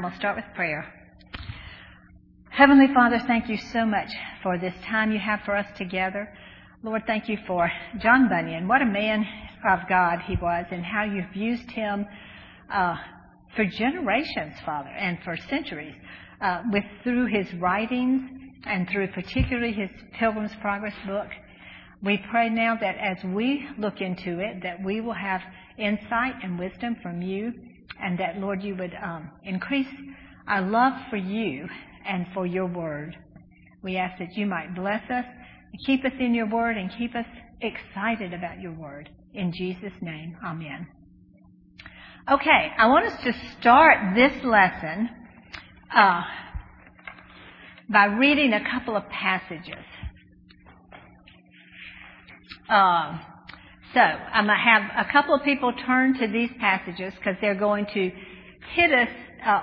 We'll start with prayer. Heavenly Father, thank you so much for this time you have for us together. Lord, thank you for John Bunyan. What a man of God he was, and how you've used him for generations, Father, and for centuries, through his writings and through particularly his Pilgrim's Progress book. We pray now that as we look into it, that we will have insight and wisdom from you, and that, Lord, you would increase our love for you and for your word. We ask that you might bless us, keep us in your word, and keep us excited about your word. In Jesus' name, amen. Okay, I want us to start this lesson by reading a couple of passages. So I'm going to have a couple of people turn to these passages because they're going to hit us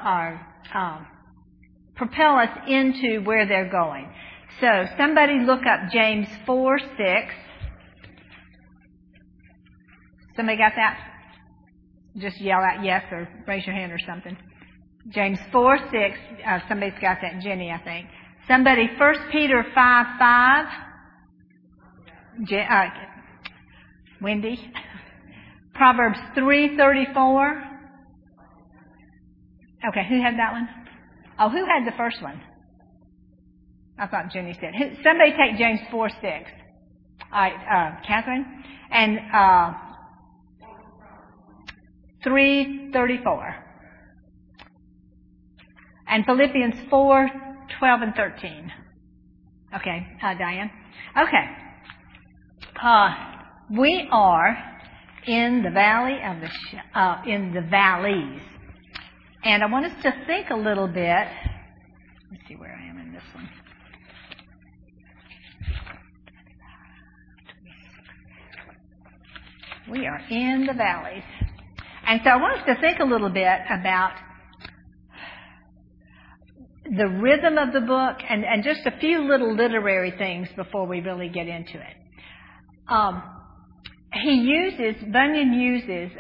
propel us into where they're going. So somebody look up James 4:6. Somebody got that? Just yell out yes or raise your hand or something. James 4:6. Somebody's got that. Jenny, I think. Somebody, 1 Peter 5:5. Wendy. Proverbs 3:34. Okay, who had that one? Oh, who had the first one? I thought Jenny said. Somebody take James 4:6. All right, Catherine. And 3:34. And Philippians 4:12 and 13. Okay, Diane. Okay. We are in the valley of in the valleys. And I want us to think a little bit. Let's see where I am in this one. We are in the valleys. And so I want us to think a little bit about the rhythm of the book and just a few little literary things before we really get into it. Bunyan uses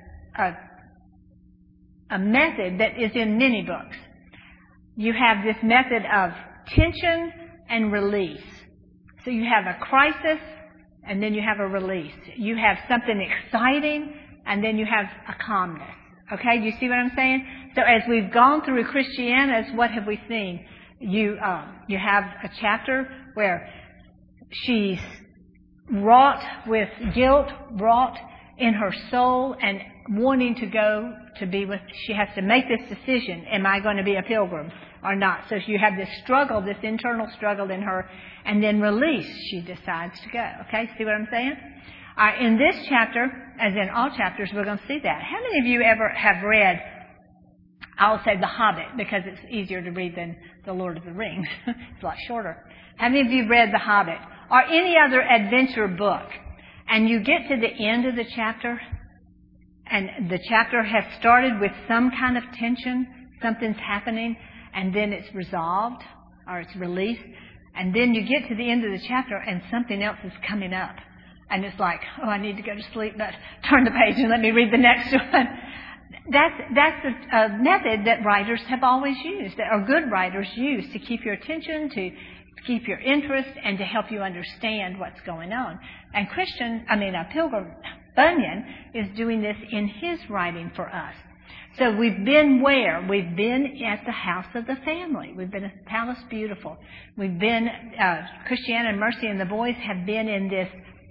a method that is in many books. You have this method of tension and release. So you have a crisis and then you have a release. You have something exciting and then you have a calmness. Okay, do you see what I'm saying? So as we've gone through Christianity, what have we seen? You have a chapter where she's wrought with guilt, wrought in her soul, and wanting to go to be with, she has to make this decision, am I going to be a pilgrim or not? So you have this struggle, this internal struggle in her, and then release, she decides to go. Okay, see what I'm saying? In this chapter, as in all chapters, we're going to see that. How many of you ever have read, I'll say The Hobbit, because it's easier to read than The Lord of the Rings. It's a lot shorter. How many of you have read The Hobbit? Or any other adventure book, and you get to the end of the chapter, and the chapter has started with some kind of tension, something's happening, and then it's resolved, or it's released, and then you get to the end of the chapter, and something else is coming up. And it's like, oh, I need to go to sleep, but turn the page and let me read the next one. That's a method that writers have always used, that are good writers use to keep your attention, to keep your interest, and to help you understand what's going on. And Pilgrim Bunyan is doing this in his writing for us. So we've been where? We've been at the house of the family. We've been at Palace Beautiful. We've been, Christiana and Mercy and the boys have been in this,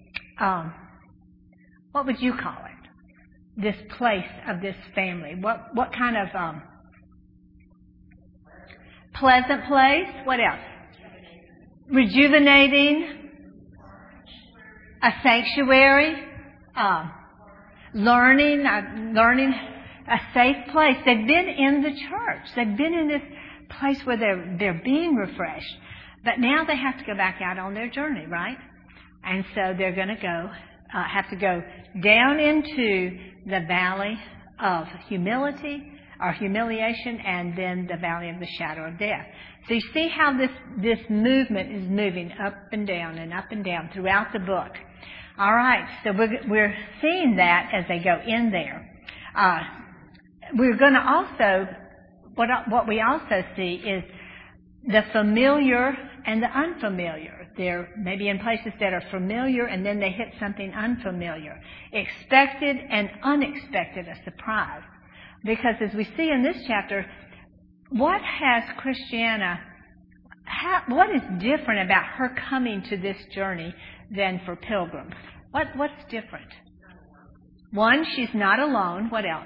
what would you call it? This place of this family. What kind of, pleasant place? What else? Rejuvenating, a sanctuary, learning, a safe place. They've been in the church. They've been in this place where they're being refreshed. But now they have to go back out on their journey, right? And so they're going to have to go down into the valley of humility or humiliation, and then the valley of the shadow of death. So you see how this movement is moving up and down throughout the book. All right, so we're seeing that as they go in there. We're going to also what we also see is the familiar and the unfamiliar. They're maybe in places that are familiar and then they hit something unfamiliar. Expected and unexpected, a surprise. Because as we see in this chapter, what has Christiana, what is different about her coming to this journey than for pilgrims? What's different? One, she's not alone. What else?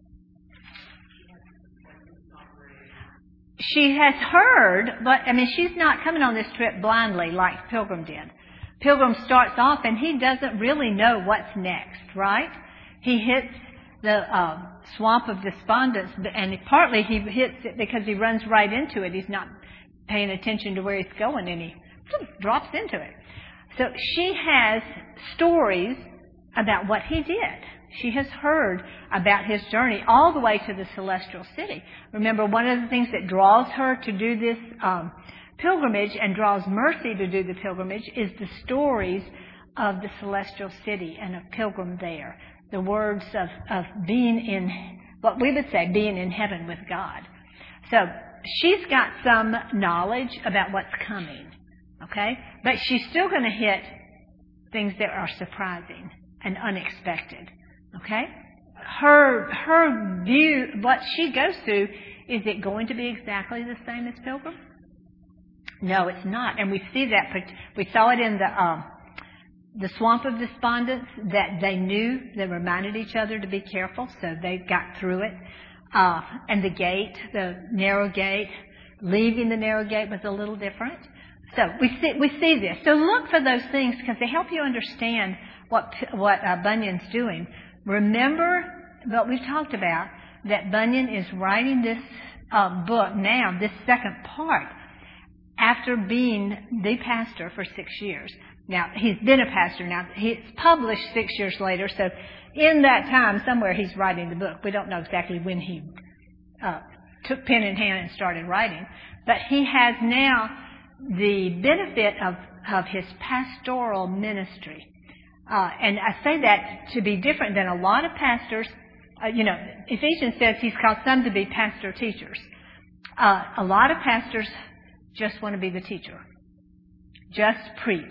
She has heard, but she's not coming on this trip blindly like Pilgrim did. Pilgrim starts off and he doesn't really know what's next, right? He hits the swamp of despondence, and partly he hits it because he runs right into it. He's not paying attention to where he's going, and he drops into it. So she has stories about what he did. She has heard about his journey all the way to the celestial city. Remember, one of the things that draws her to do this pilgrimage and draws Mercy to do the pilgrimage is the stories of the celestial city and of Pilgrim there. The words of being in, what we would say, being in heaven with God. So she's got some knowledge about what's coming, okay? But she's still going to hit things that are surprising and unexpected, okay? Her view, what she goes through, is it going to be exactly the same as Pilgrim? No, it's not. And we see that, we saw it in the swamp of despondence, that they knew, they reminded each other to be careful, so they got through it. And the gate, the narrow gate, leaving the narrow gate was a little different. So we see this. So look for those things because they help you understand what Bunyan's doing. Remember what we've talked about, that Bunyan is writing this book now, this second part, after being the pastor for 6 years. Now, he's been a pastor now. He's published 6 years later, so in that time, somewhere he's writing the book. We don't know exactly when he took pen in hand and started writing. But he has now the benefit of his pastoral ministry. And I say that to be different than a lot of pastors. Ephesians says he's called some to be pastor teachers. A lot of pastors just want to be the teacher. Just preach.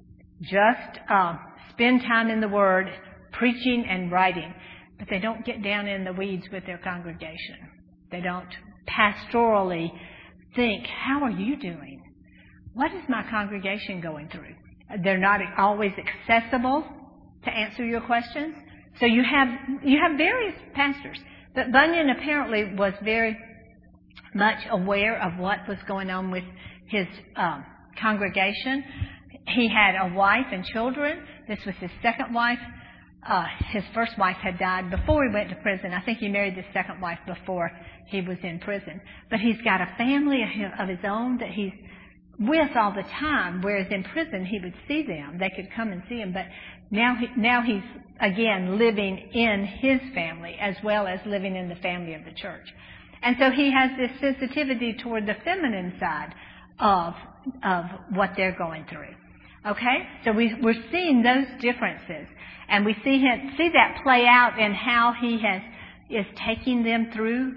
Just spend time in the Word, preaching and writing. But they don't get down in the weeds with their congregation. They don't pastorally think, how are you doing? What is my congregation going through? They're not always accessible to answer your questions. So you have various pastors. But Bunyan apparently was very much aware of what was going on with his congregation. He had a wife and children. This was his second wife. His first wife had died before he went to prison. I think he married his second wife before he was in prison. But he's got a family of his own that he's with all the time, whereas in prison he would see them. They could come and see him. But now he's, again, living in his family as well as living in the family of the church. And so he has this sensitivity toward the feminine side of what they're going through. Okay? So we're seeing those differences. And we see that play out in how he is taking them through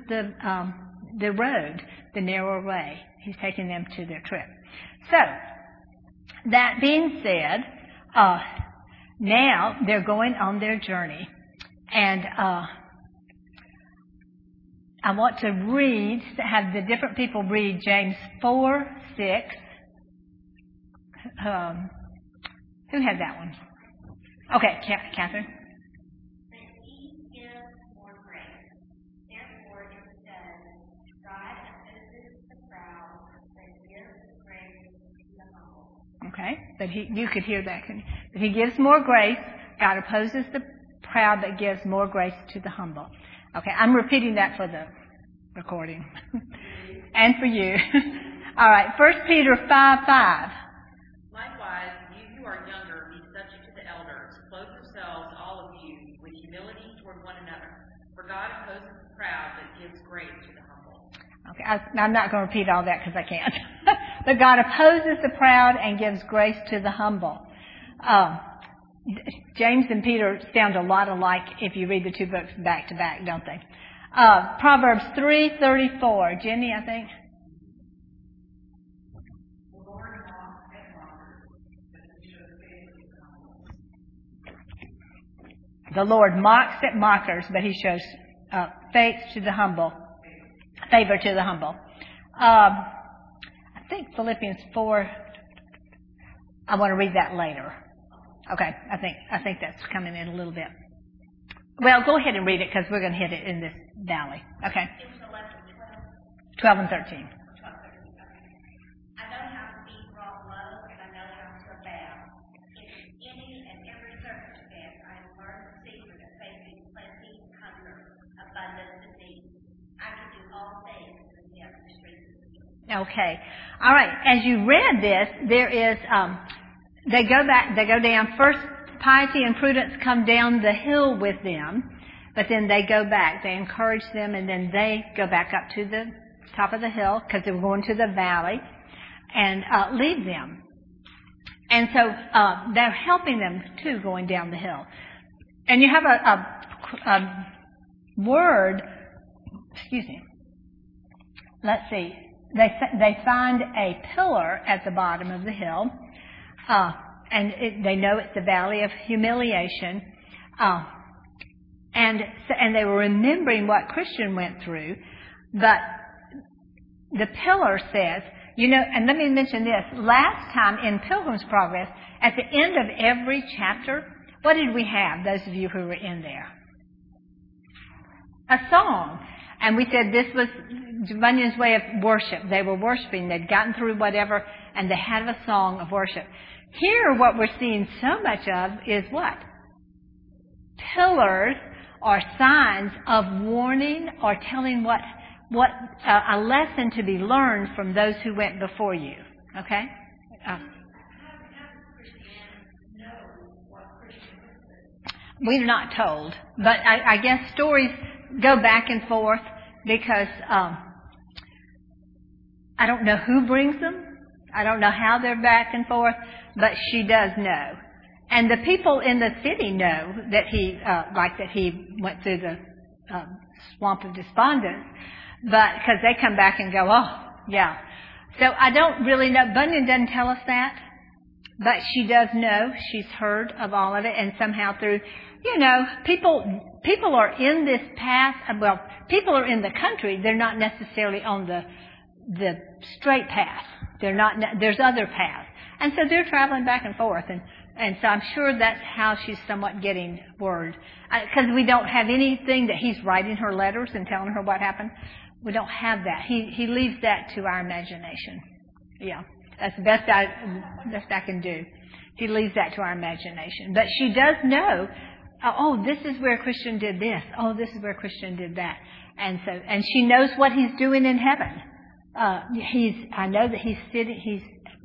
the road, the narrow way. He's taking them to their trip. So, that being said, now they're going on their journey. And I want to have the different people read James 4:6. Who had that one? Okay, Catherine. Okay, but you could hear that. But he gives more grace. God opposes the proud, but gives more grace to the humble. Okay, I'm repeating that for the recording and for you. All right, 1 Peter 5:5. Likewise, you who are younger, be subject to the elders. Clothe yourselves, all of you, with humility toward one another. For God opposes the proud, but gives grace to the humble. Okay, I'm not going to repeat all that because I can't. But God opposes the proud and gives grace to the humble. James and Peter sound a lot alike if you read the two books back to back, don't they? Proverbs 3:34. Jenny, I think. The Lord mocks at mockers, but He shows favor to the humble. I think Philippians 4. I want to read that later. Okay, I think that's coming in a little bit. Well, go ahead and read it because we're going to hit it in this valley. Okay. It was 11, 12 and 13. 12, 13. I know how to be brought low, and I know how to abound. In any and every circumstance, I have learned the secret of facing plenty, hunger, abundance, and need. I can do all things through Him who strengthens me. Okay. All right. As you read this, there is, they go down. First, piety and prudence come down the hill with them, but then they go back. They encourage them, and then they go back up to the top of the hill because they were going to the valley and leave them. And so they're helping them too going down the hill. And you have a word. Excuse me. Let's see. They find a pillar at the bottom of the hill, and they know it's the valley of humiliation, and they were remembering what Christian went through, but the pillar says, and let me mention this, last time in Pilgrim's Progress, at the end of every chapter, what did we have, those of you who were in there? A song. And we said this was Bunyan's way of worship. They were worshiping. They'd gotten through whatever, and they had a song of worship. Here, what we're seeing so much of is what? Pillars are signs of warning or telling what a lesson to be learned from those who went before you. Okay? We're not told, but I guess stories go back and forth because I don't know who brings them. I don't know how they're back and forth, but she does know. And the people in the city know that he went through the swamp of despondence, but because they come back and go, oh, yeah. So I don't really know. Bunyan doesn't tell us that, but she does know. She's heard of all of it, and somehow through, people are in this path. Well, people are in the country. They're not necessarily on the straight path. They're not. There's other paths, and so they're traveling back and forth, and so I'm sure that's how she's somewhat getting word, because we don't have anything that he's writing her letters and telling her what happened. We don't have that. He leaves that to our imagination. Yeah, that's the best I can do. He leaves that to our imagination, but she does know. Oh, this is where Christian did this. Oh, this is where Christian did that, and she knows what he's doing in heaven. I know that he's sitting. He's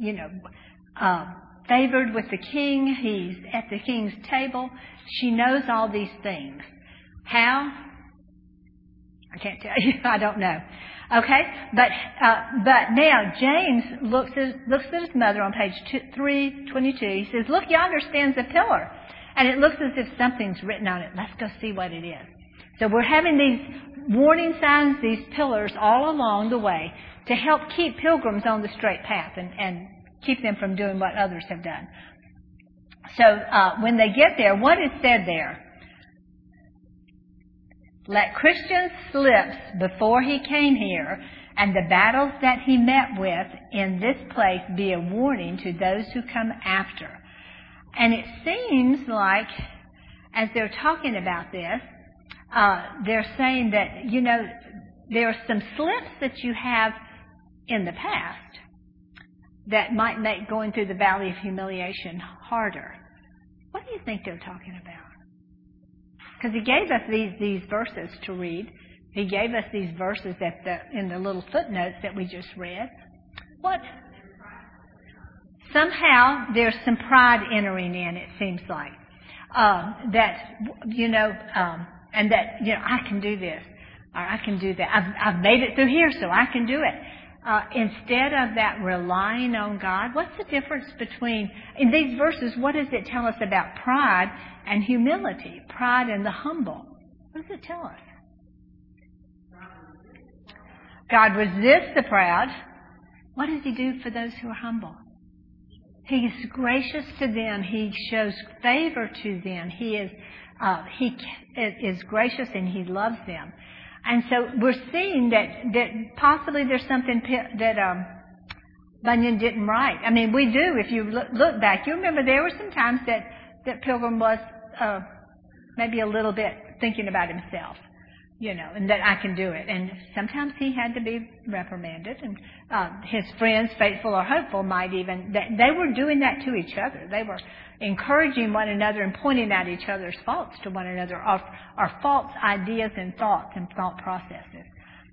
favored with the king. He's at the king's table. She knows all these things. How? I can't tell you. I don't know. Okay, but now James looks at his mother on page 322. He says, "Look, yonder stands a pillar, and it looks as if something's written on it. Let's go see what it is." So we're having these warning signs, these pillars all along the way to help keep pilgrims on the straight path and keep them from doing what others have done. So when they get there, what is said there? Let Christian's slips before he came here and the battles that he met with in this place be a warning to those who come after. And it seems like, as they're talking about this, they're saying that, there are some slips that you have in the past that might make going through the valley of humiliation harder. What do you think they're talking about? Because he gave us these verses to read. He gave us these verses in the little footnotes that we just read. What? Somehow there's some pride entering in, it seems like. And that, I can do this, or I can do that. I've made it through here, so I can do it. Instead of that relying on God, what's the difference between, in these verses, what does it tell us about pride and humility? Pride and the humble. What does it tell us? God resists the proud. What does He do for those who are humble? He is gracious to them. He shows favor to them. He is gracious and He loves them. And so we're seeing that possibly there's something that Bunyan didn't write. I mean, we do. If you look back, you remember there were some times that Pilgrim was maybe a little bit thinking about himself, and that I can do it. And sometimes he had to be reprimanded. And his friends, faithful or hopeful, they were doing that to each other. They were encouraging one another and pointing out each other's faults to one another, or false ideas and thoughts and thought processes.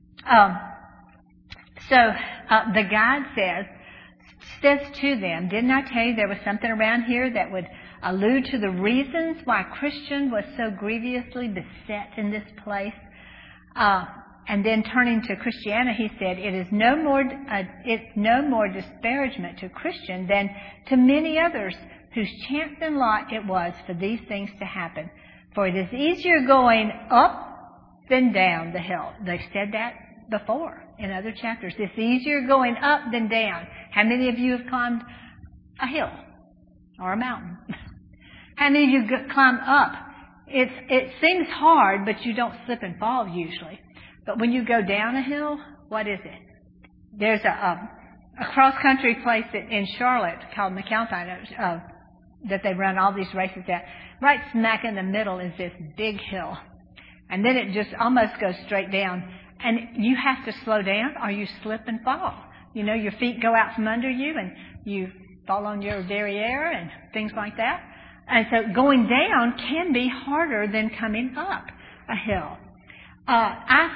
So the guide says to them, didn't I tell you there was something around here that would allude to the reasons why Christian was so grievously beset in this place? And then turning to Christiana, he said, it's no more disparagement to Christian than to many others whose chance and lot it was for these things to happen. For it is easier going up than down the hill. They've said that before in other chapters. It's easier going up than down. How many of you have climbed a hill or a mountain? How many of you climb up? It seems hard, but you don't slip and fall usually. But when you go down a hill, what is it? There's a cross-country place in Charlotte called McAlpine that they run all these races at. Right smack in the middle is this big hill. And then it just almost goes straight down. And you have to slow down or you slip and fall. Your feet go out from under you and you fall on your derriere and things like that. And so going down can be harder than coming up a hill. I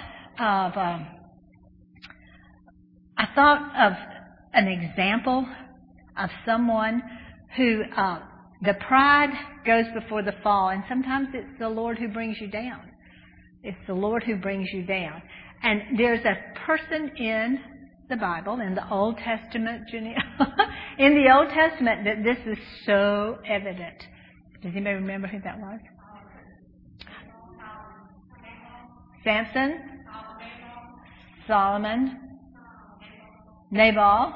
thought of an example of someone who the pride goes before the fall, and sometimes it's the Lord who brings you down. It's the Lord who brings you down. And there's a person in the Bible, in the Old Testament, in the Old Testament, that this is so evident. Does anybody remember who that was? Samson, Solomon, Nabal,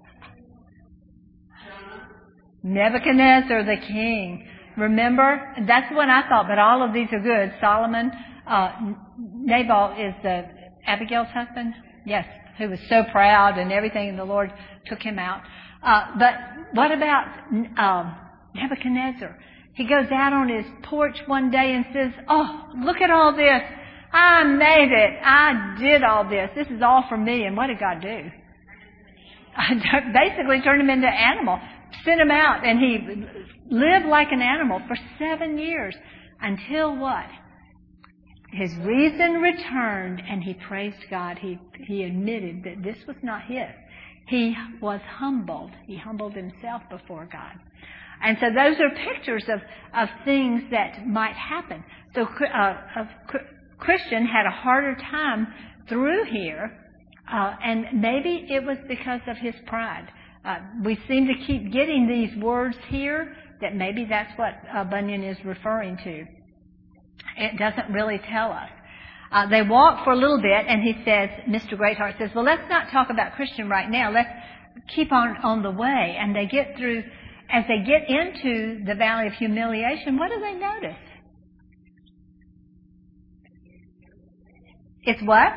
Nebuchadnezzar the king. Remember? That's what I thought, but all of these are good. Solomon, Nabal is Abigail's husband? Yes, who was so proud and everything, and the Lord took him out. But what about Nebuchadnezzar? He goes out on his porch one day and says, "Oh, look at all this. I made it. I did all this. This is all for me." And what did God do? Basically turned him into an animal. Sent him out, and he lived like an animal for 7 years until what? His reason returned, and he praised God. He admitted that this was not his. He was humbled. He humbled himself before God. And so those are pictures of things that might happen. So Christian had a harder time through here, and maybe it was because of his pride. We seem to keep getting these words here that maybe that's what Bunyan is referring to. It doesn't really tell us. They walk for a little bit, and he says, Mr. Greatheart says, well, let's not talk about Christian right now. Let's keep on the way. And they get through, as they get into the Valley of Humiliation, what do they notice? It's what?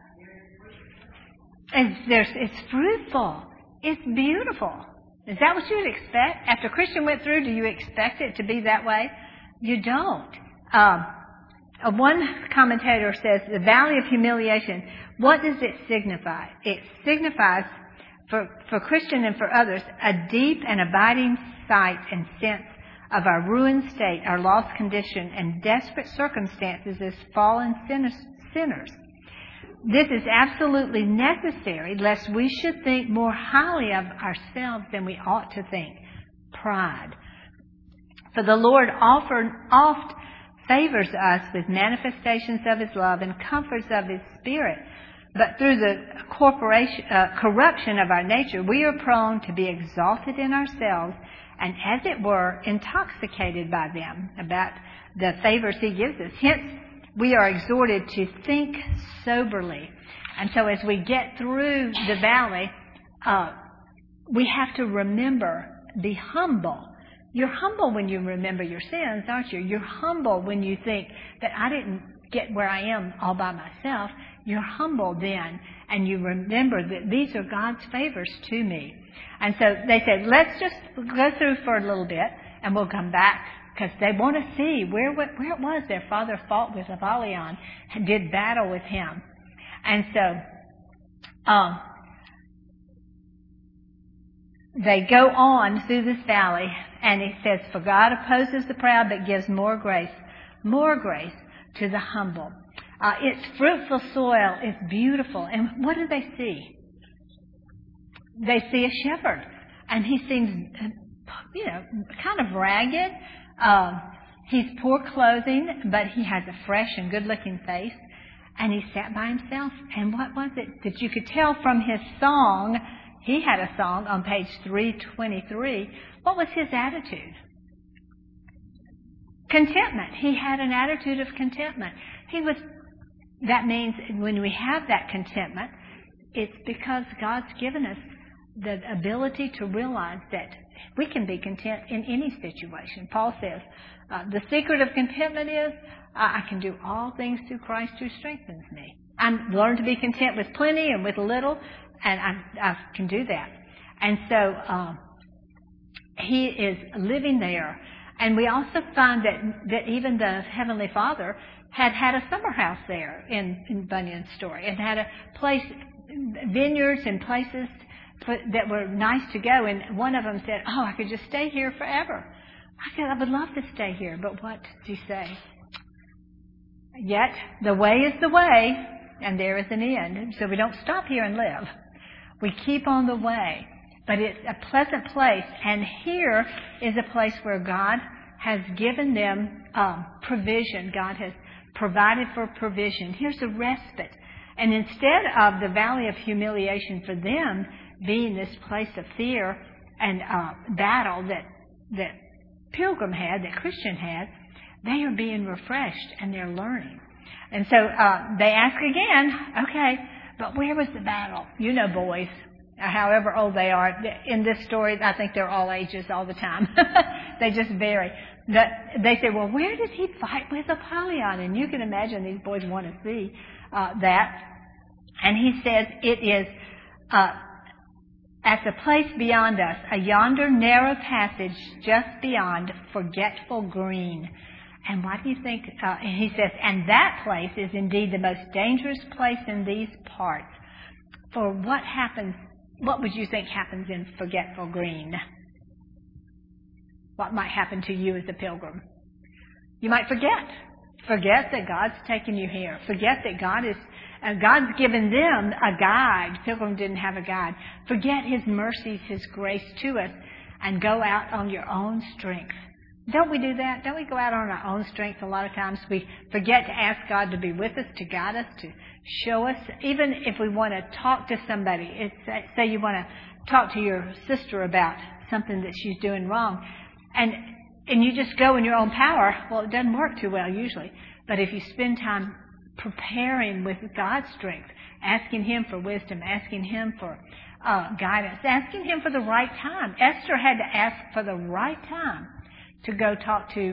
It's fruitful. It's beautiful. Is that what you would expect? After Christian went through, do you expect it to be that way? You don't. One commentator says, the Valley of Humiliation, what does it signify? It signifies, for Christian and for others, a deep and abiding sight and sense of our ruined state, our lost condition, and desperate circumstances as fallen sinners. This is absolutely necessary, lest we should think more highly of ourselves than we ought to think. Pride. For the Lord oft favors us with manifestations of His love and comforts of His Spirit. But through the corruption of our nature, we are prone to be exalted in ourselves and, as it were, intoxicated by them, about the favors He gives us. Hence, we are exhorted to think soberly. And so as we get through the valley, we have to remember, be humble. You're humble when you remember your sins, aren't you? You're humble when you think that I didn't get where I am all by myself. You're humble then, and you remember that these are God's favors to me. And so they said, let's just go through for a little bit, and we'll come back, because they want to see where it was their father fought with Apollyon, did battle with him. And so they go on through this valley, and it says, for God opposes the proud, but gives more grace to the humble. It's fruitful soil. It's beautiful. And what do they see? They see a shepherd. And he seems, kind of ragged. He's poor clothing, but he has a fresh and good-looking face. And he sat by himself. And what was it that you could tell from his song? He had a song on page 323. What was his attitude? Contentment. He had an attitude of contentment. That means when we have that contentment, it's because God's given us the ability to realize that we can be content in any situation. Paul says, the secret of contentment is, I can do all things through Christ who strengthens me. I've learned to be content with plenty and with little, and I can do that. And so he is living there. And we also find that even the Heavenly Father had a summer house there in Bunyan's story, and had a place, vineyards and places that were nice to go. And one of them said, I could just stay here forever. I said, I would love to stay here, but what does he say? Yet the way is the way, and there is an end. So we don't stop here and live. We keep on the way. But it's a pleasant place, and here is a place where God has given them provision. God has provided for provision. Here's a respite. And instead of the valley of humiliation for them being this place of fear and battle that Pilgrim had, that Christian had, they are being refreshed and they're learning. And so they ask again, okay, but where was the battle? You know, boys, however old they are, in this story, I think they're all ages all the time. They just vary. They say, well, where did he fight with Apollyon? And you can imagine these boys want to see that. And he says, it is at the place beyond us, a yonder narrow passage just beyond Forgetful Green. And what do you think? And he says, and that place is indeed the most dangerous place in these parts. For what would you think happens in Forgetful Green? What might happen to you as a pilgrim? You might forget. Forget that God's taken you here. Forget that God's given them a guide. Pilgrim didn't have a guide. Forget His mercies, His grace to us, and go out on your own strength. Don't we do that? Don't we go out on our own strength a lot of times? We forget to ask God to be with us, to guide us, to show us. Even if we want to talk to somebody, say you want to talk to your sister about something that she's doing wrong, and you just go in your own power, well, it doesn't work too well usually. But if you spend time preparing with God's strength, asking Him for wisdom, asking Him for guidance, asking Him for the right time. Esther had to ask for the right time to go talk to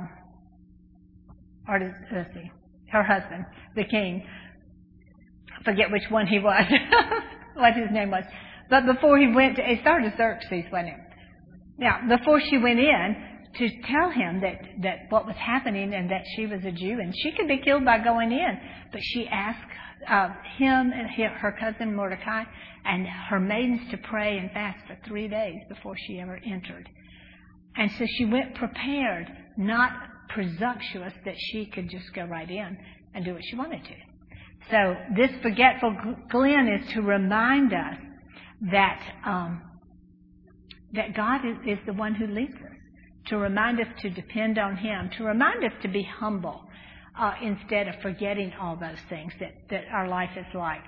her husband, the king. I forget which one he was, what his name was. But before he went it started Xerxes, wasn't it? Now, before she went in to tell him that what was happening and that she was a Jew and she could be killed by going in, but she asked him and her cousin Mordecai and her maidens to pray and fast for 3 days before she ever entered. And so she went prepared, not presumptuous that she could just go right in and do what she wanted to. So this Forgetful Glen is to remind us that God is the one who leads us, to remind us to depend on Him, to remind us to be humble instead of forgetting all those things that our life is like.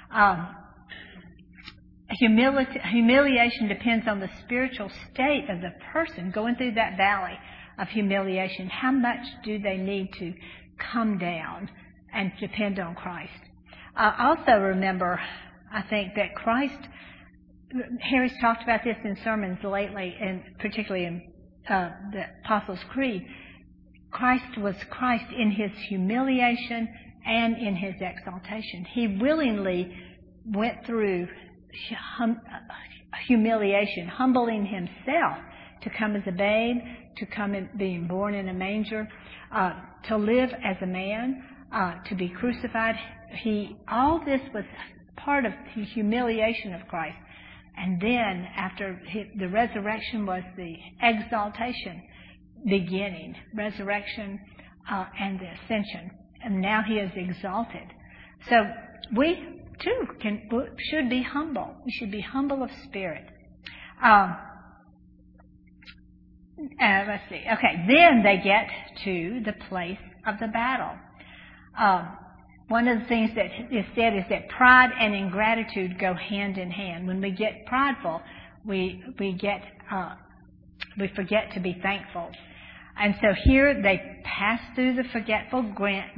Humiliation depends on the spiritual state of the person going through that valley of humiliation. How much do they need to come down and depend on Christ? Also remember, I think, that Christ, Harry's talked about this in sermons lately, and particularly in the Apostles' Creed. Christ was Christ in his humiliation and in his exaltation. He willingly went through humiliation, humbling himself to come as a babe, to come in being born in a manger, to live as a man, to be crucified. All this was part of the humiliation of Christ. And then after the resurrection was the exaltation beginning, resurrection and the ascension. And now he is exalted. So we too should be humble. We should be humble of spirit. Let's see. Okay, then they get to the place of the battle. One of the things that is said is that pride and ingratitude go hand in hand. When we get prideful, we forget to be thankful. And so here they pass through the forgetful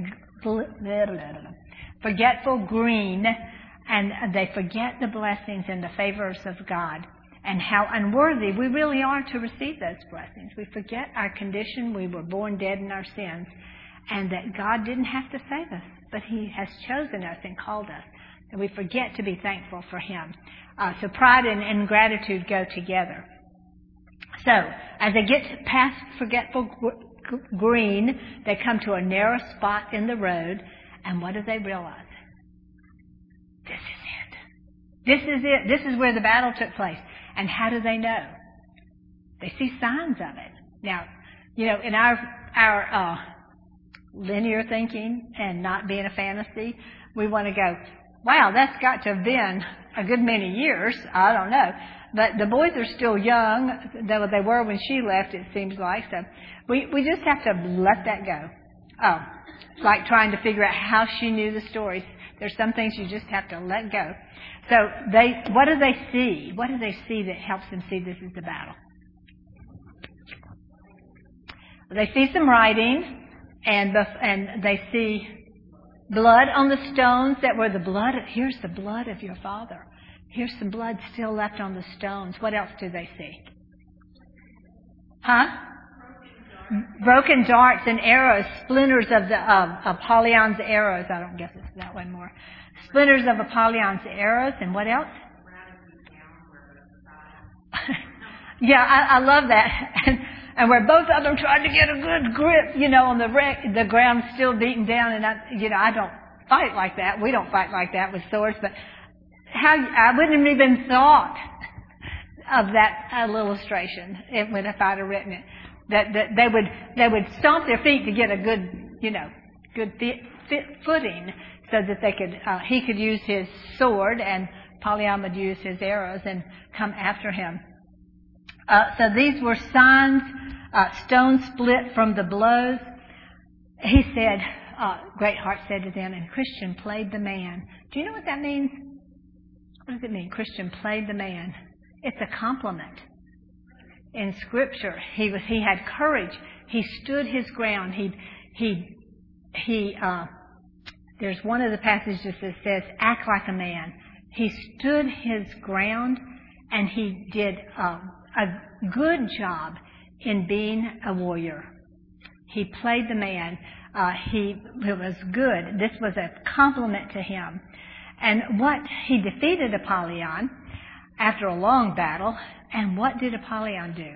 green, and they forget the blessings and the favors of God, and how unworthy we really are to receive those blessings. We forget our condition. We were born dead in our sins, and that God didn't have to save us, but he has chosen us and called us. And we forget to be thankful for him. So pride and ingratitude go together. So as they get past forgetful green, they come to a narrow spot in the road, and what do they realize? This is it. This is it. This is where the battle took place. And how do they know? They see signs of it. Now, in our linear thinking and not being a fantasy, we want to go, wow, that's got to have been a good many years. I don't know. But the boys are still young, though they were when she left, it seems like. So we just have to let that go. Oh, it's like trying to figure out how she knew the stories. There's some things you just have to let go. So what do they see? What do they see that helps them see this is the battle? They see some writing, and they see blood on the stones that were the blood. Here's the blood of your father. Here's some blood still left on the stones. What else do they see? Broken darts and arrows, splinters of Apollyon's arrows. I don't guess it's that one more. Splinters of Apollyon's arrows, and what else? Yeah, I love that. And where both of them tried to get a good grip, on the ground still beaten down, and I don't fight like that. We don't fight like that with swords, but I wouldn't have even thought of that little illustration if I'd have written it. That they would stomp their feet to get a good footing, so that he could use his sword and Apollyon would use his arrows and come after him. So these were signs, stones split from the blows. He said, Greatheart said to them, and Christian played the man. Do you know what that means? What does it mean? Christian played the man. It's a compliment. In Scripture, he had courage. He stood his ground. There's one of the passages that says, act like a man. He stood his ground, and he did a good job in being a warrior. He played the man. It was good. This was a compliment to him. And he defeated Apollyon after a long battle. And what did Apollyon do?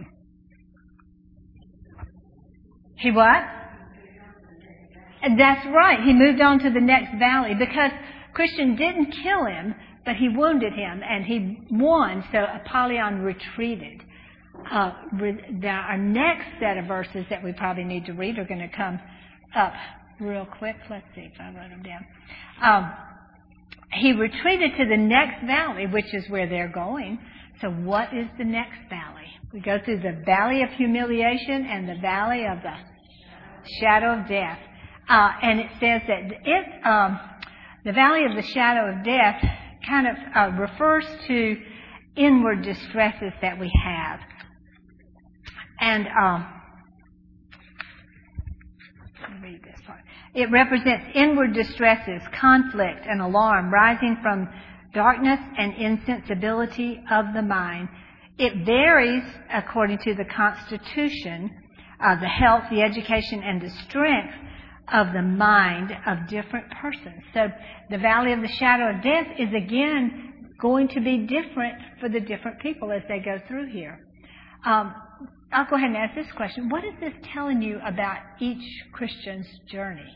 He what? And that's right. He moved on to the next valley because Christian didn't kill him, but he wounded him and he won. So Apollyon retreated. Our next set of verses that we probably need to read are going to come up real quick. Let's see if I wrote them down. He retreated to the next valley, which is where they're going. So what is the next valley? We go through the valley of humiliation and the valley of the shadow of death. And it says that the valley of the shadow of death kind of refers to inward distresses that we have. And let me read this. It represents inward distresses, conflict, and alarm rising from darkness and insensibility of the mind. It varies according to the constitution, the health, the education, and the strength of the mind of different persons. So the valley of the shadow of death is again going to be different for the different people as they go through here. I'll go ahead and ask this question. What is this telling you about each Christian's journey?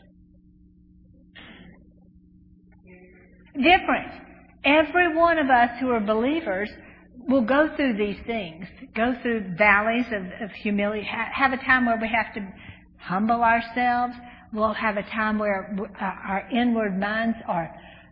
Different. Every one of us who are believers will go through these things, go through valleys of humility, have a time where we have to humble ourselves. We'll have a time where our inward minds are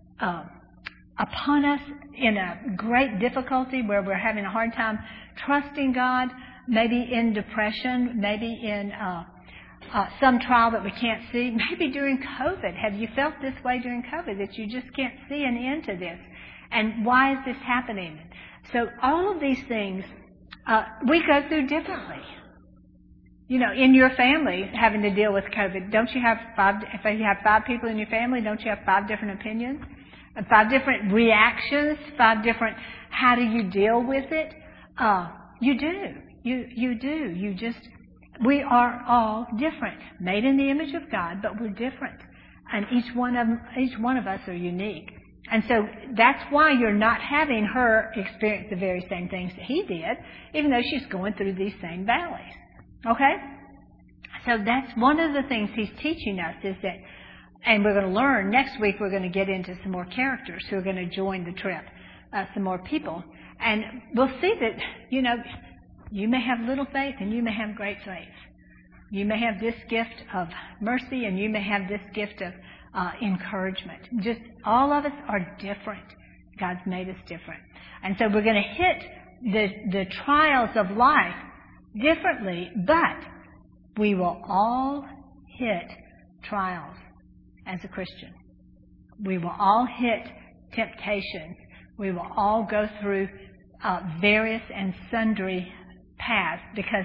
upon us in a great difficulty, where we're having a hard time trusting God, maybe in depression, maybe in some trial that we can't see, maybe during COVID. Have you felt this way during COVID, that you just can't see an end to this? And why is this happening? So all of these things we go through differently. You know, in your family, having to deal with COVID, don't you have if you have 5 people in your family, don't you have 5 different opinions? 5 different reactions, 5 different, how do you deal with it? You do. You do. We are all different, made in the image of God, but we're different. And each one of us are unique. And so that's why you're not having her experience the very same things that he did, even though she's going through these same valleys. Okay? So that's one of the things he's teaching us, is that, and we're going to learn next week, we're going to get into some more characters who are going to join the trip, some more people. And we'll see that, you know, you may have little faith and you may have great faith. You may have this gift of mercy and you may have this gift of encouragement. Just all of us are different. God's made us different. And so we're going to hit the trials of life differently, but we will all hit trials as a Christian. We will all hit temptations. We will all go through various and sundry paths, because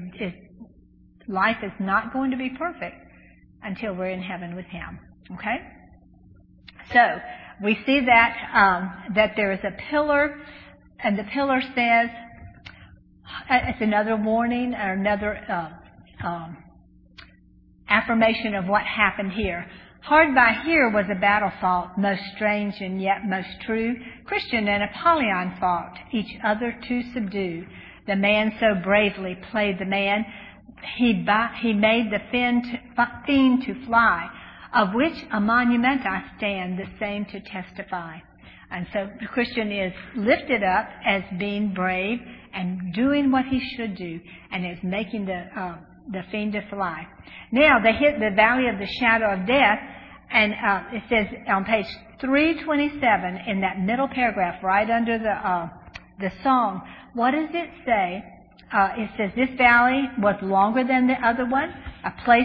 life is not going to be perfect until we're in heaven with Him. Okay? So we see that there is a pillar, and the pillar says, it's another warning or another affirmation of what happened here. Hard by here was a battle fought, most strange and yet most true. Christian and Apollyon fought, each other to subdue. The man so bravely played the man, he made the fiend to fly, of which a monument I stand, the same to testify. And so the Christian is lifted up as being brave and doing what he should do, and is making the fiend to fly. Now they hit the valley of the shadow of death, and it says on page 327 in that middle paragraph, right under the song, what does it say? It says, this valley was longer than the other one, a place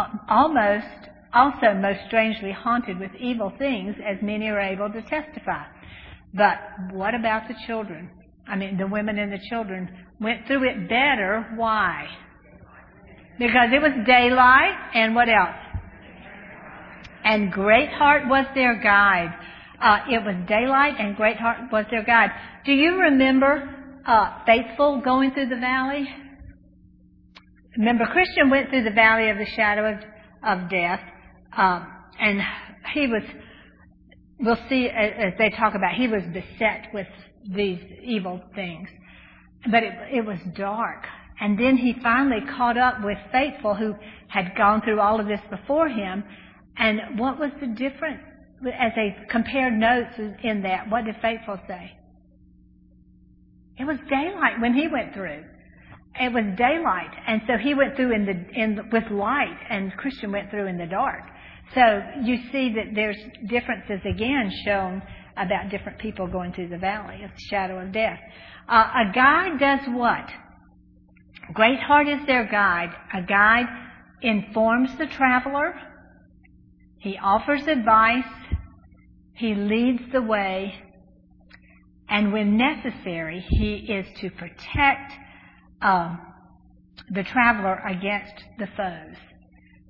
also most strangely haunted with evil things, as many are able to testify. But what about the children? I mean, the women and the children went through it better. Why? Because it was daylight, and what else? And Greatheart was their guide. It was daylight, and Greatheart was their guide. Do you remember Faithful going through the valley? Remember, Christian went through the valley of the shadow of death, and he was, we'll see as they talk about, he was beset with these evil things. But it was dark. And then he finally caught up with Faithful, who had gone through all of this before him. And what was the difference? As they compared notes in that, what did Faithful say? It was daylight when he went through. It was daylight. And so he went through with light, and Christian went through in the dark. So you see that there's differences again shown about different people going through the valley of the shadow of death. A guide does what? Greatheart is their guide. A guide informs the traveler. He offers advice. He leads the way. And when necessary, he is to protect the traveler against the foes.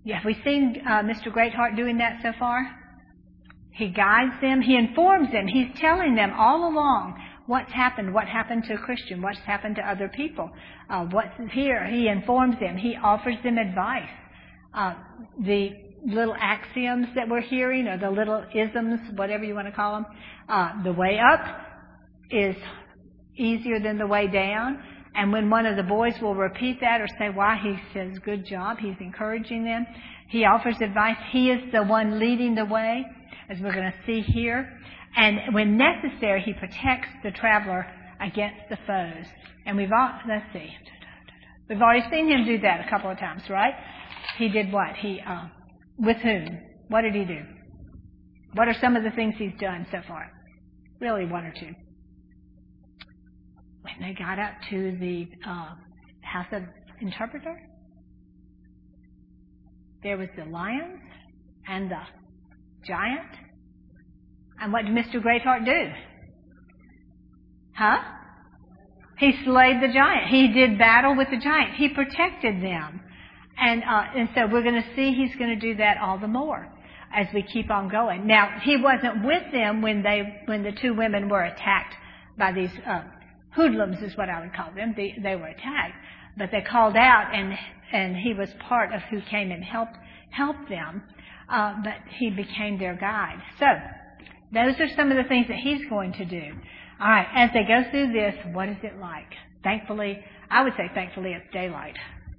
Have we seen Mr. Greatheart doing that so far? He guides them. He informs them. He's telling them all along what's happened, what happened to a Christian, what's happened to other people, what's here. He informs them. He offers them advice. The little axioms that we're hearing, or the little isms, whatever you want to call them, the way up is easier than the way down. And when one of the boys will repeat that or say why, he says, good job. He's encouraging them. He offers advice. He is the one leading the way, as we're going to see here. And when necessary, he protects the traveler against the foes. And we've already seen him do that a couple of times, right? He did what? With whom? What did he do? What are some of the things he's done so far? Really, one or two. When they got up to the house of interpreter, there was the lions and the giant. And what did Mr. Greatheart do? He slayed the giant. He did battle with the giant. He protected them. And so we're going to see he's going to do that all the more as we keep on going. Now, he wasn't with them when the two women were attacked by these hoodlums, is what I would call them. They were attacked, but they called out, and he was part of who came and helped them. But he became their guide. So those are some of the things that he's going to do. All right, as they go through this, what is it like? Thankfully, I would say thankfully it's daylight.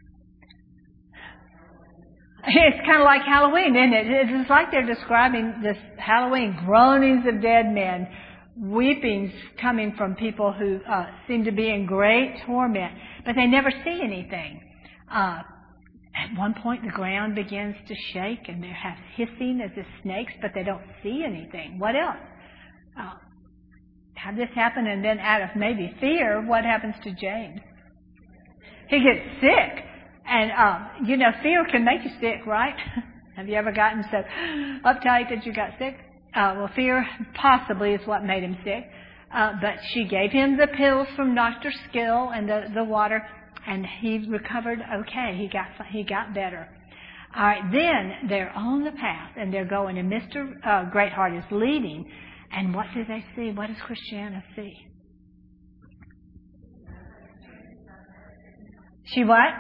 It's kind of like Halloween, isn't it? It's like they're describing this Halloween, groanings of dead men, weepings coming from people who seem to be in great torment, but they never see anything. At one point, the ground begins to shake, and they have hissing as if snakes, but they don't see anything. What else? Had this happen, and then out of maybe fear, what happens to James? He gets sick. And, fear can make you sick, right? Have you ever gotten so uptight that you got sick? Well, fear possibly is what made him sick. But she gave him the pills from Dr. Skill and the water, and he recovered okay. He got better. All right, then they're on the path, and they're going, and Mr. Greatheart is leading. And what do they see? What does Christiana see? She what?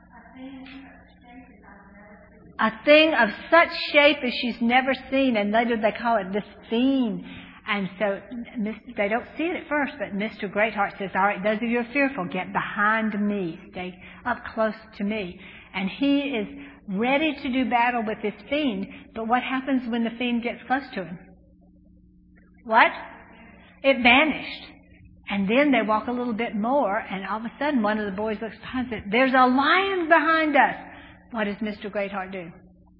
A thing of such shape as she's never seen, and later they call it this fiend. And so they don't see it at first, but Mr. Greatheart says, all right, those of you who are fearful, get behind me. Stay up close to me. And he is ready to do battle with this fiend, but what happens when the fiend gets close to him? What? It vanished. And then they walk a little bit more, and all of a sudden one of the boys looks behind and says, there's a lion behind us. What does Mr. Greatheart do?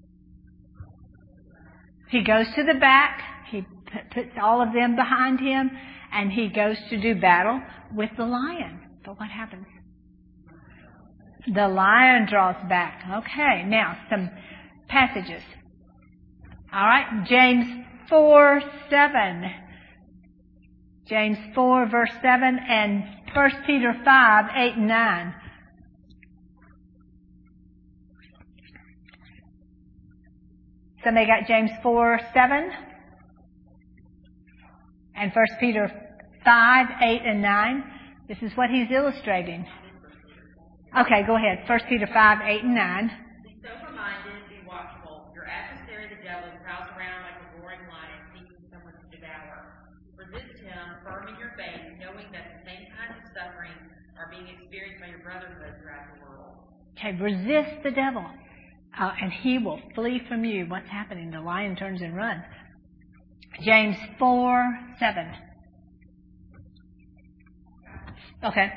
He goes to the back, he puts all of them behind him, and he goes to do battle with the lion. But what happens? The lion draws back. Okay, now some passages. All right, James 4:7. James 4, verse 7, and 1 Peter 5, 8 and 9. Somebody got James 4, 7? And 1 Peter 5, 8 and 9. This is what he's illustrating. Okay, go ahead. 1 Peter 5, 8 and 9. Be sober-minded, be watchful. Your adversary, the devil, prowls around like a roaring lion, seeking someone to devour. Resist him, firm in your faith, knowing that the same kinds of suffering are being experienced by your brotherhood throughout the world. Okay, resist the devil, and he will flee from you. What's happening? The lion turns and runs. James 4, 7. Okay.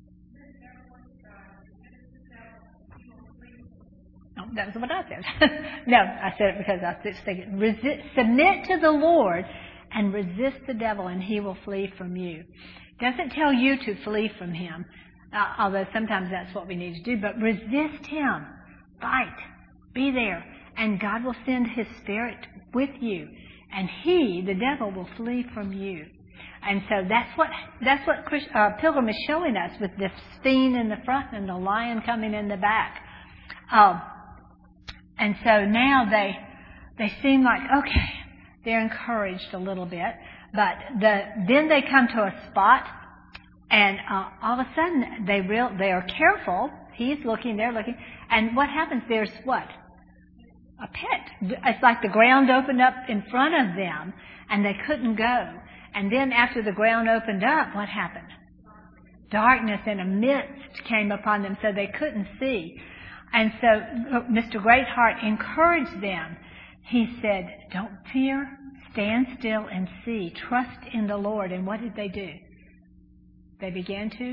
No, that was what I said. No, I said it because I was thinking, submit to the Lord and resist the devil, and he will flee from you. It doesn't tell you to flee from him, although sometimes that's what we need to do, but resist him. Fight. Be there. And God will send his Spirit with you. And he, the devil, will flee from you. And so that's what Pilgrim is showing us with this fiend in the front and the lion coming in the back. And so now they seem like, okay, they're encouraged a little bit. But then they come to a spot, and all of a sudden they are careful. He's looking, they're looking. And what happens? There's what? A pit. It's like the ground opened up in front of them, and they couldn't go. And then after the ground opened up, what happened? Darkness and a mist came upon them, so they couldn't see. And so Mr. Greatheart encouraged them. He said, don't fear, stand still and see. Trust in the Lord. And what did they do? They began to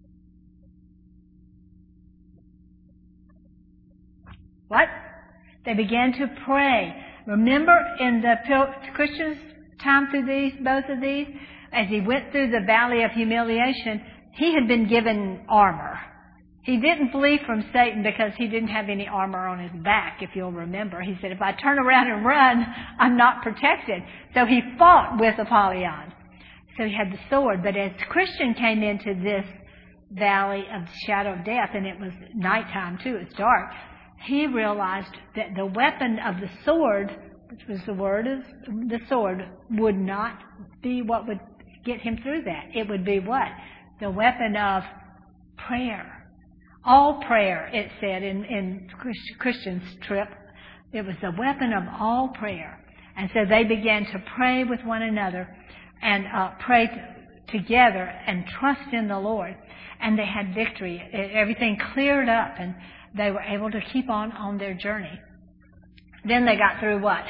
what? They began to pray. Remember in the Christian's time through both of these, as he went through the valley of humiliation, he had been given armor. He didn't flee from Satan because he didn't have any armor on his back, if you'll remember. He said, if I turn around and run, I'm not protected. So he fought with Apollyon. So he had the sword. But as Christian came into this valley of the shadow of death, and it was nighttime too, it was dark, he realized that the weapon of the sword, which was the word of the sword, would not be what would get him through that. It would be what? The weapon of prayer. All prayer, it said in Christian's trip. It was the weapon of all prayer. And so they began to pray with one another and pray together and trust in the Lord. And they had victory. Everything cleared up, and they were able to keep on their journey. Then they got through what?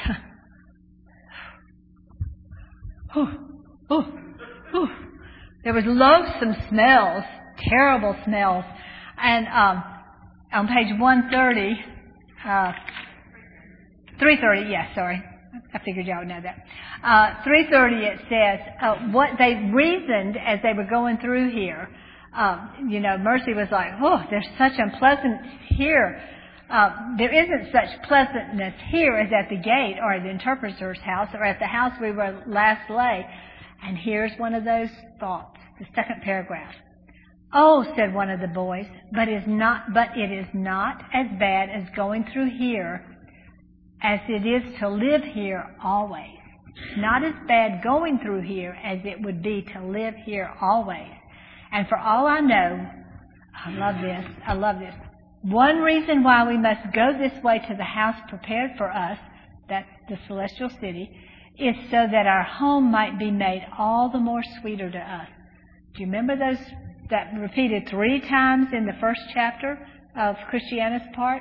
There was loathsome smells, terrible smells. And on page 130, 330, yes, sorry. I figured y'all would know that. 330, it says, what they reasoned as they were going through here. Mercy was like, there's such unpleasantness here. There isn't such pleasantness here as at the gate or at the interpreter's house or at the house we were last lay. And here's one of those thoughts, the second paragraph. Oh, said one of the boys, but it is not as bad as going through here as it is to live here always. It's not as bad going through here as it would be to live here always. And for all I know, I love this. One reason why we must go this way to the house prepared for us, that's the celestial city, is so that our home might be made all the more sweeter to us. Do you remember that repeated 3 times in the first chapter of Christiana's part?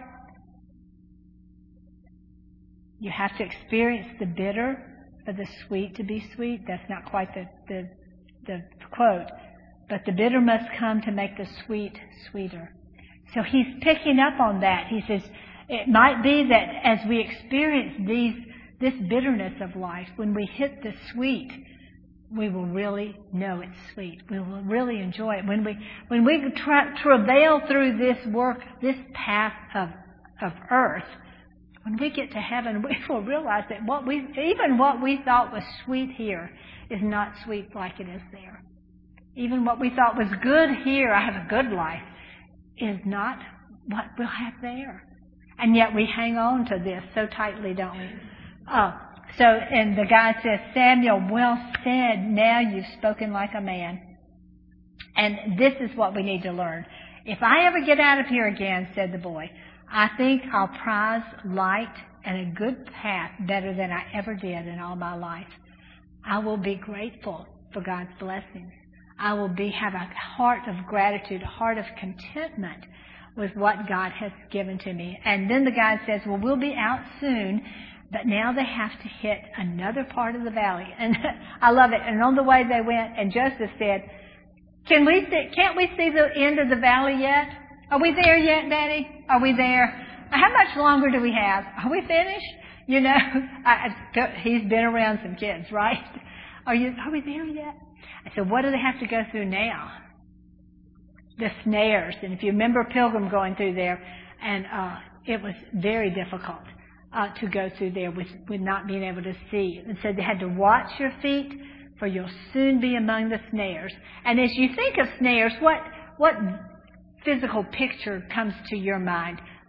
You have to experience the bitter for the sweet to be sweet. That's not quite the quote. But the bitter must come to make the sweet sweeter. So he's picking up on that. He says, it might be that as we experience this bitterness of life, when we hit the sweet, we will really know it's sweet. We will really enjoy it. When we travail through this work, this path of earth, when we get to heaven, we will realize that even what we thought was sweet here is not sweet like it is there. Even what we thought was good here, I have a good life, is not what we'll have there. And yet we hang on to this so tightly, don't we? And the guy says, Samuel, well said, now you've spoken like a man. And this is what we need to learn. If I ever get out of here again, said the boy, I think I'll prize light and a good path better than I ever did in all my life. I will be grateful for God's blessings. I will have a heart of gratitude, a heart of contentment with what God has given to me. And then the guy says, well, we'll be out soon, but now they have to hit another part of the valley. And I love it. And on the way they went, and Joseph said, can't we see the end of the valley yet? Are we there yet, Daddy? Are we there? How much longer do we have? Are we finished? He's been around some kids, right? Are we there yet? I said, what do they have to go through now? The snares. And if you remember Pilgrim going through there, and it was very difficult to go through there with not being able to see. And so they had to watch your feet, for you'll soon be among the snares. And as you think of snares, what physical picture comes to your mind?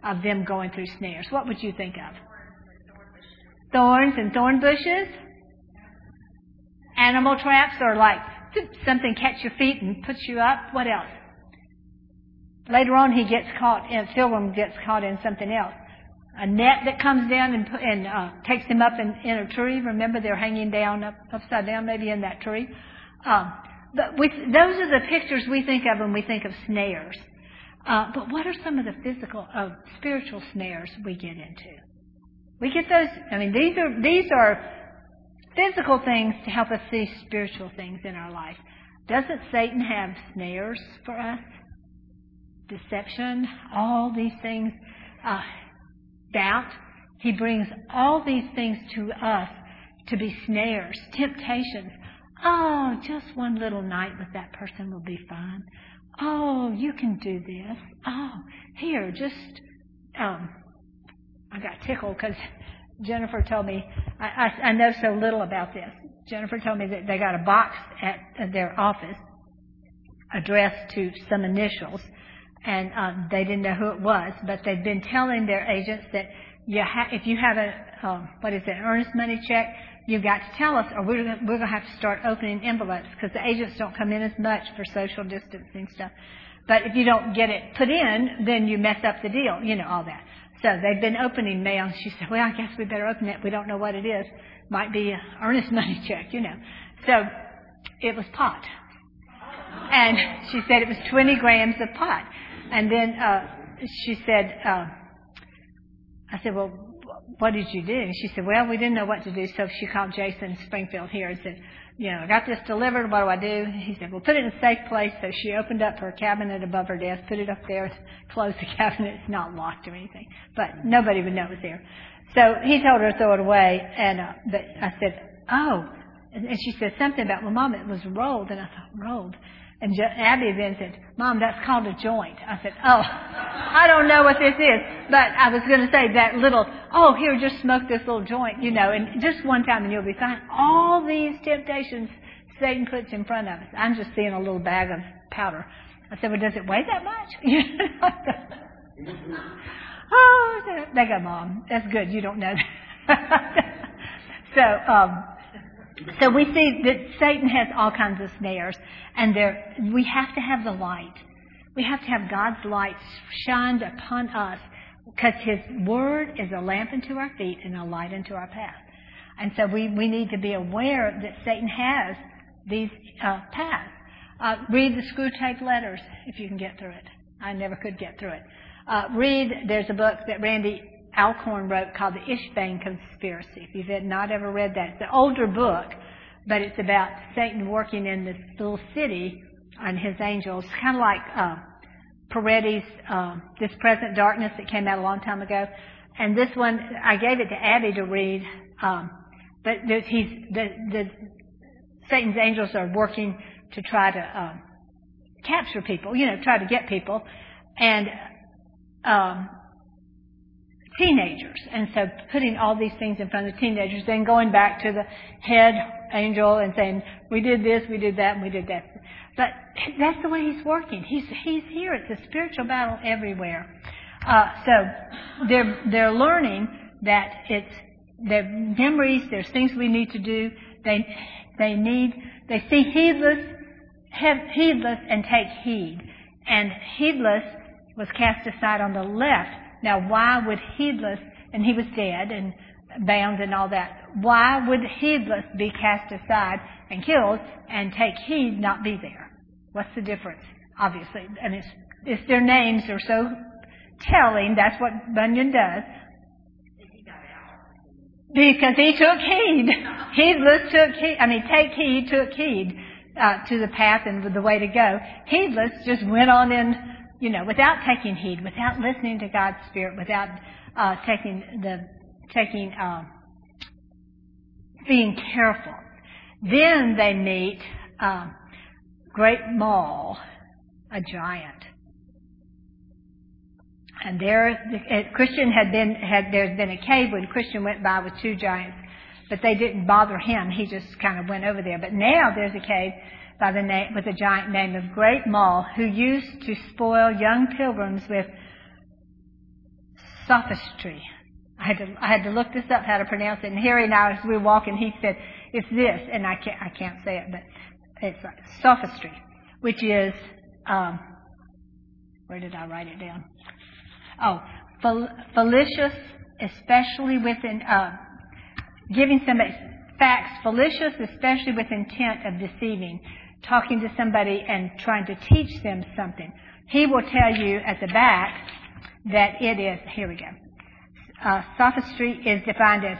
of them going through snares? What would you think of? Thorns and thorn bushes? Animal traps, or like something catch your feet and puts you up? What else? Later on, Pilgrim gets caught in something else. A net that comes down and takes him up in a tree. Remember, they're hanging down upside down, maybe in that tree. But those are the pictures we think of when we think of snares. But what are some of the spiritual snares we get into? We get those. I mean, these are physical things to help us see spiritual things in our life. Doesn't Satan have snares for us? Deception, all these things, doubt. He brings all these things to us to be snares, temptations. Oh, just one little night with that person will be fine. Oh, you can do this. Oh, here, I got tickled because Jennifer told me, I know so little about this. Jennifer told me that they got a box at their office addressed to some initials, and they didn't know who it was, but they'd been telling their agents that if you have an earnest money check, you've got to tell us, or we're going to have to start opening envelopes, because the agents don't come in as much for social distancing stuff. But if you don't get it put in, then you mess up the deal, all that. So they've been opening mail, and she said, well, I guess we better open it. We don't know what it is. Might be an earnest money check, So it was pot. And she said it was 20 grams of pot. And then she said, I said, well, what did you do? And she said, well, we didn't know what to do. So she called Jason Springfield here and said, I got this delivered. What do I do? He said, well, put it in a safe place. So she opened up her cabinet above her desk, put it up there, closed the cabinet. It's not locked or anything, but nobody would know it was there. So he told her to throw it away. And I said, oh. And she said something about, well, Mom, it was rolled. And I thought, rolled. And Abby then said, Mom, that's called a joint. I said, oh, I don't know what this is. But I was going to say that little, here, just smoke this little joint, and just one time and you'll be fine. All these temptations Satan puts in front of us. I'm just seeing a little bag of powder. I said, well, does it weigh that much? They go, Mom, that's good. You don't know that. So we see that Satan has all kinds of snares, and we have to have the light. We have to have God's light shined upon us, because His Word is a lamp unto our feet and a light unto our path. And so we need to be aware that Satan has these paths. Read the Screwtape Letters if you can get through it. I never could get through it. There's a book that Randy Alcorn wrote called The Ishbane Conspiracy. If you've not ever read that, it's an older book, but it's about Satan working in this little city and his angels. Kind of like Peretti's This Present Darkness that came out a long time ago. And this one, I gave it to Abby to read, but Satan's angels are working to try to capture people, try to get people, and teenagers. And so putting all these things in front of teenagers, then going back to the head angel and saying, we did this, we did that, and we did that. But that's the way he's working. He's here. It's a spiritual battle everywhere. So they're learning that their memories, there's things we need to do. They see heedless and take heed. And heedless was cast aside on the left. Now, why would heedless, and he was dead and bound and all that, why would heedless be cast aside and killed and take heed not be there? What's the difference? Obviously. And it's their names are so telling. That's what Bunyan does. Because he took heed. Heedless took heed. Take heed took heed to the path and the way to go. Heedless just went on in, without taking heed, without listening to God's Spirit, without being careful. Then they meet Great Maul, a giant. And there's been a cave when Christian went by with two giants, but they didn't bother him. He just kind of went over there. But now there's a cave with a giant named of Great Maul, who used to spoil young pilgrims with sophistry. I had to look this up, how to pronounce it. And Harry and I, as we were walking, he said, it's this, and I can't say it, but it's like sophistry, which is, where did I write it down? Oh, fallacious, especially within, giving somebody facts, fallacious, especially with intent of deceiving, talking to somebody and trying to teach them something. He will tell you at the back that it is, here we go. Sophistry is defined as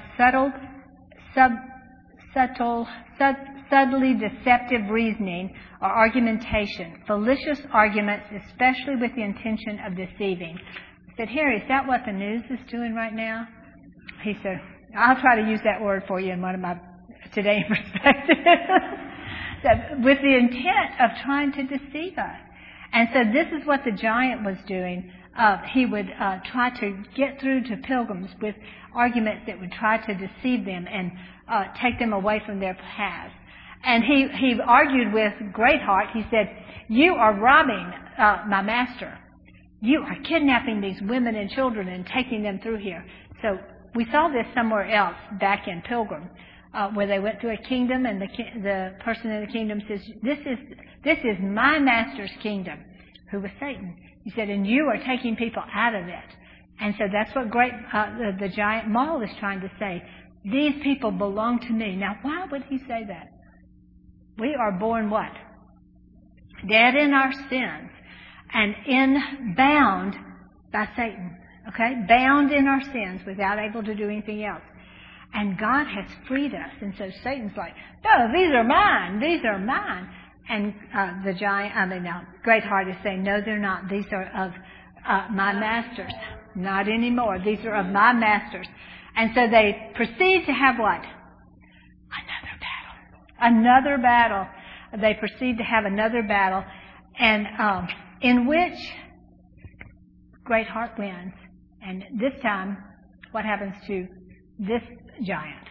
subtly deceptive reasoning or argumentation, fallacious arguments, especially with the intention of deceiving. I said, Harry, is that what the news is doing right now? He said, I'll try to use that word for you in one of my today perspectives. With the intent of trying to deceive us. And so this is what the giant was doing. He would try to get through to pilgrims with arguments that would try to deceive them and take them away from their paths. And he argued with Greatheart. He said, you are robbing my master. You are kidnapping these women and children and taking them through here. So we saw this somewhere else back in Pilgrim, where they went through a kingdom and the person in the kingdom says, this is my master's kingdom, who was Satan. He said, and you are taking people out of it. And so that's what the giant Maul is trying to say. These people belong to me. Now, why would he say that? We are born what? Dead in our sins and bound by Satan. Okay? Bound in our sins without able to do anything else. And God has freed us. And so Satan's like, no, these are mine. These are mine. And Greatheart is saying, no, they're not. These are of my masters. Not anymore. These are of my masters. And so they proceed to have what? Another battle. They proceed to have another battle, and in which Greatheart wins. And this time, what happens to this giant?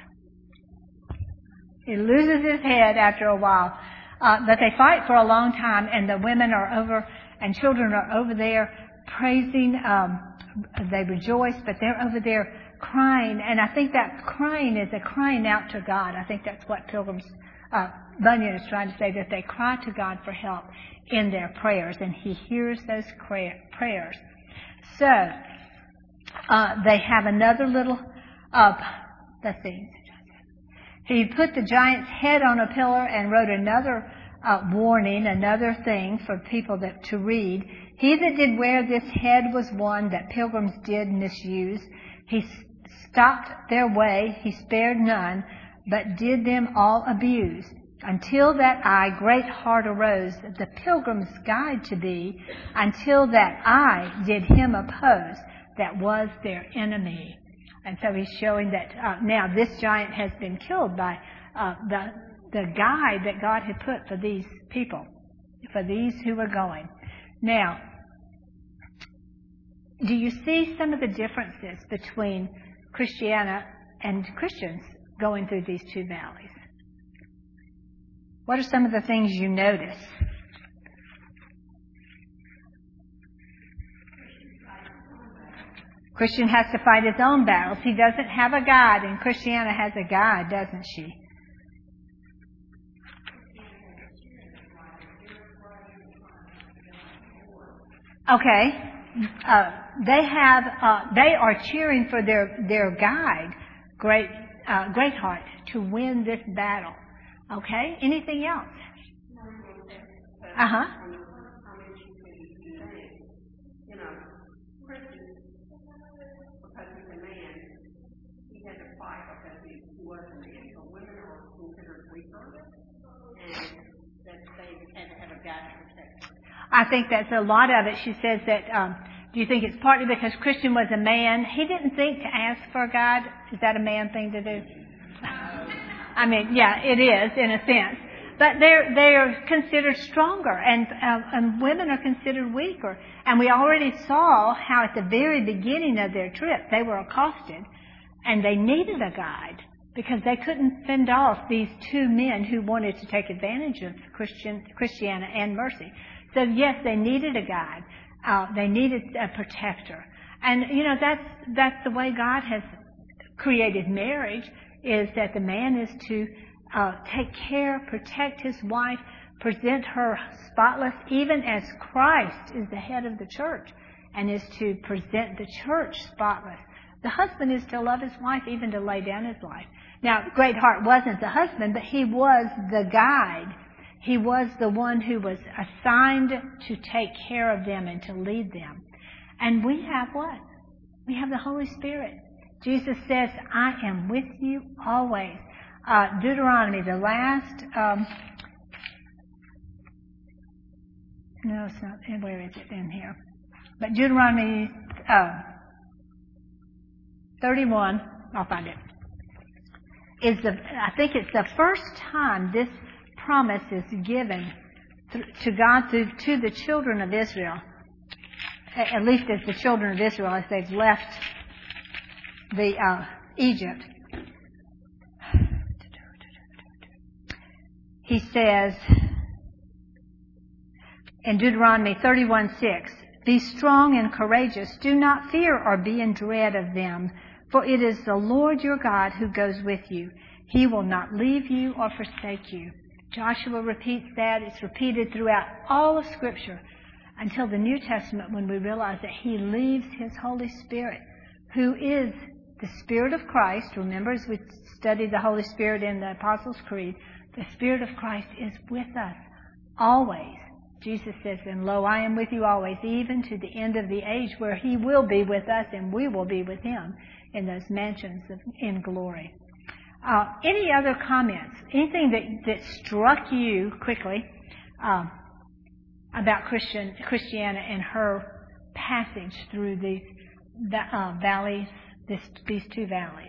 He loses his head after a while. But they fight for a long time, and the women are over, and children are over there praising. They rejoice, but they're over there crying. And I think that crying is a crying out to God. I think that's what Bunyan is trying to say, that they cry to God for help in their prayers, and He hears those prayers. So, they have another little, let's see. He put the giant's head on a pillar and wrote another warning, another thing for people to read. He that did wear this head was one that pilgrims did misuse. He stopped their way, he spared none, but did them all abuse. Until that I, Greatheart, arose, the pilgrim's guide to be, until that I did him oppose, that was their enemy. And so he's showing that now this giant has been killed by the guide that God had put for these people, for these who were going. Now, do you see some of the differences between Christiana and Christians going through these two valleys? What are some of the things you notice? Christian has to fight his own battles. He doesn't have a guide, and Christiana has a guide, doesn't she? Okay. They are cheering for their guide, Greatheart, to win this battle. Okay. Anything else? Uh-huh. I think that's a lot of it. She says that, do you think it's partly because Christian was a man? He didn't think to ask for a guide. Is that a man thing to do? I mean, yeah, it is in a sense. But they are considered stronger, and women are considered weaker. And we already saw how at the very beginning of their trip they were accosted, and they needed a guide because they couldn't fend off these two men who wanted to take advantage of Christiana and Mercy. So yes, they needed a guide. They needed a protector. And, that's the way God has created marriage, is that the man is to take care, protect his wife, present her spotless, even as Christ is the head of the church and is to present the church spotless. The husband is to love his wife, even to lay down his life. Now, Greatheart wasn't the husband, but he was the guide. He was the one who was assigned to take care of them and to lead them. And we have what? We have the Holy Spirit. Jesus says, I am with you always. Deuteronomy, the last, no, it's not, where is it in here? But Deuteronomy 31, I'll find it, I think it's the first time this promise is given to God to the children of Israel, at least as the children of Israel, as they've left Egypt. He says in Deuteronomy 31:6, be strong and courageous. Do not fear or be in dread of them, for it is the Lord your God who goes with you. He will not leave you or forsake you. Joshua repeats that. It's repeated throughout all of Scripture until the New Testament, when we realize that He leaves His Holy Spirit, who is the Spirit of Christ. Remember, as we studied the Holy Spirit in the Apostles' Creed, the Spirit of Christ is with us always. Jesus says, and lo, I am with you always, even to the end of the age, where He will be with us and we will be with Him in those mansions in glory. Any other comments? Anything that struck you quickly about Christiana and her passage through these valleys, these two valleys?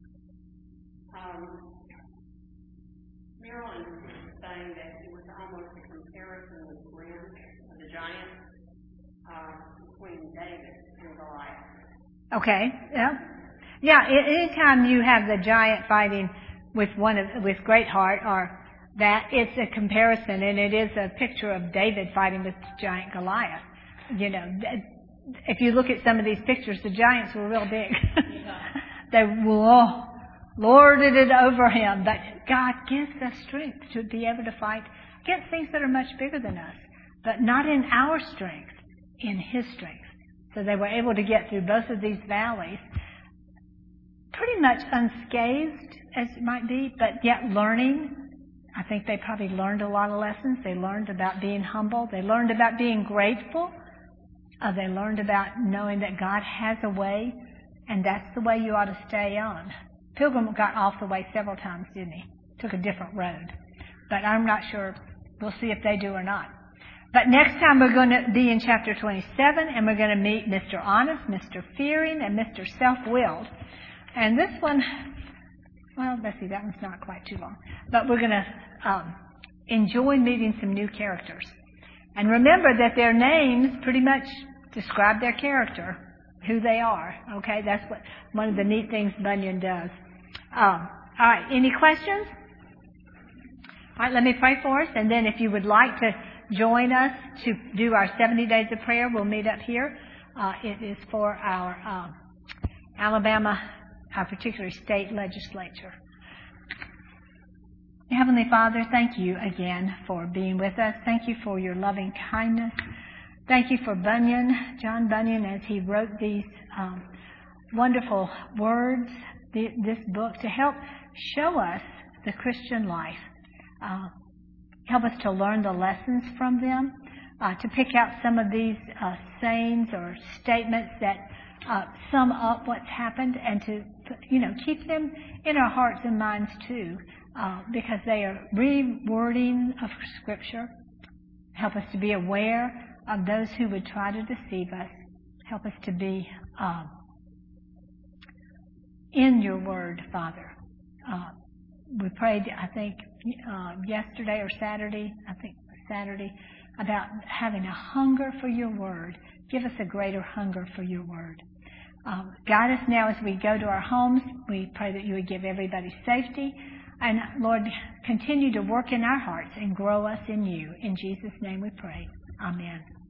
Marilyn was saying that it was almost a comparison with Grim, the giant, between David and Goliath. Okay, yeah. Yeah, anytime you have the giant fighting with Greatheart, or that, it's a comparison, and it is a picture of David fighting with giant Goliath. If you look at some of these pictures, the giants were real big. They lorded it over him. But God gives us strength to be able to fight against things that are much bigger than us, but not in our strength, in His strength. So they were able to get through both of these valleys pretty much unscathed, as it might be, but yet learning. I think they probably learned a lot of lessons. They learned about being humble. They learned about being grateful. They learned about knowing that God has a way, and that's the way you ought to stay on. Pilgrim got off the way several times, didn't he? Took a different road. But I'm not sure. We'll see if they do or not. But next time we're going to be in chapter 27, and we're going to meet Mr. Honest, Mr. Fearing, and Mr. Self-Willed. And this one, well, let's see, that one's not quite too long. But we're going to enjoy meeting some new characters. And remember that their names pretty much describe their character, who they are. Okay, that's what one of the neat things Bunyan does. All right, any questions? All right, let me pray for us. And then if you would like to join us to do our 70 days of prayer, we'll meet up here. It is for our Alabama, our particular state legislature. Heavenly Father, thank you again for being with us. Thank you for your loving kindness. Thank you for Bunyan, John Bunyan, as he wrote these wonderful words, this book, to help show us the Christian life. Help us to learn the lessons from them, to pick out some of these sayings or statements that sum up what's happened, and to keep them in our hearts and minds too, because they are rewording of Scripture. Help us to be aware of those who would try to deceive us. Help us to be in your Word, Father. We prayed, I think, yesterday or Saturday, about having a hunger for your Word. Give us a greater hunger for your Word. Guide us now as we go to our homes. We pray that you would give everybody safety. And, Lord, continue to work in our hearts and grow us in you. In Jesus' name we pray. Amen.